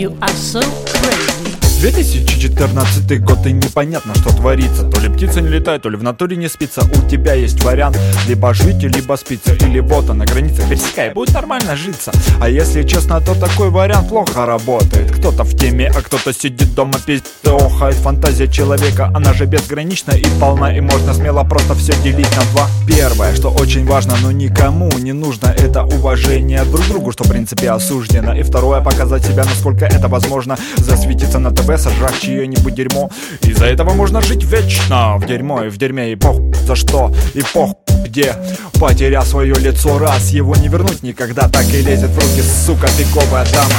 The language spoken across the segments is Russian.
You are so crazy. 2014 год, и непонятно, что творится. То ли птица не летает, то ли в натуре не спится. У тебя есть вариант: либо жить, либо спиться. Или вот на границе пересекай, будет нормально житься. А если честно, то такой вариант плохо работает. Кто-то в теме, а кто-то сидит дома, пиздохает. Фантазия человека, она же безгранична и полна. И можно смело просто все делить на два. Первое, что очень важно, но никому не нужно, это уважение друг к другу, что в принципе осуждено. И второе, показать себя, насколько это возможно. Засветиться на ТВ, сожрать чье-нибудь дерьмо. Из-за этого можно жить вечно в дерьмо и в дерьме. И пох за что, и пох где. Потеряв свое лицо раз, его не вернуть никогда. Так и лезет в руки, сука, пиковая дама.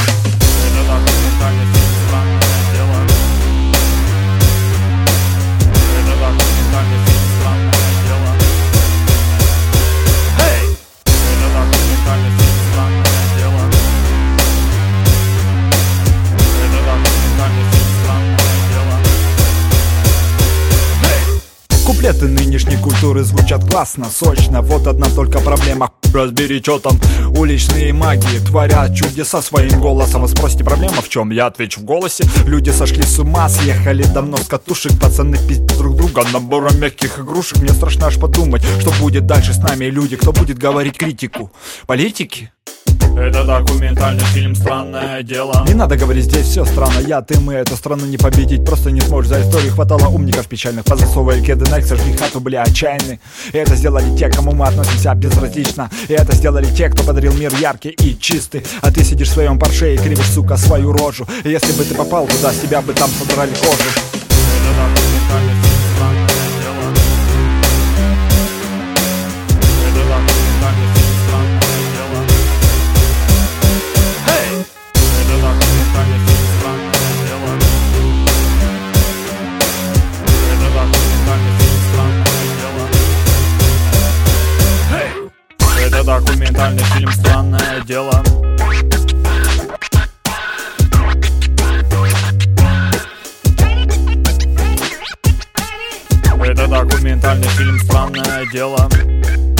Куплеты нынешней культуры звучат классно, сочно. Вот одна только проблема: разбери, что там. Уличные маги творят чудеса своим голосом. Вы спросите, проблема в чем? Я отвечу: в голосе. Люди сошли с ума, съехали давно с катушек. Пацаны пиздят друг друга набором мягких игрушек. Мне страшно аж подумать, что будет дальше с нами. Люди, кто будет говорить критику? Политики? Это документальный фильм «Странное дело». Не надо говорить, здесь все странно. Я, ты, мы эту страну не победить. Просто не сможешь, за историю хватало умников печальных. Позасовывали кеды Nike, сожгли хату, были отчаянны. И это сделали те, к кому мы относимся безразлично. И это сделали те, кто подарил мир яркий и чистый. А ты сидишь в своем парше и кривишь, сука, свою рожу. И если бы ты попал туда, с тебя бы там содрали кожу. Это документальный фильм «Странное дело». Это документальный фильм «Странное дело». Это документальный фильм «Странное дело». Это документальный фильм «Странное дело». Это документальный фильм «Странное дело». Это документальный фильм «Странное дело».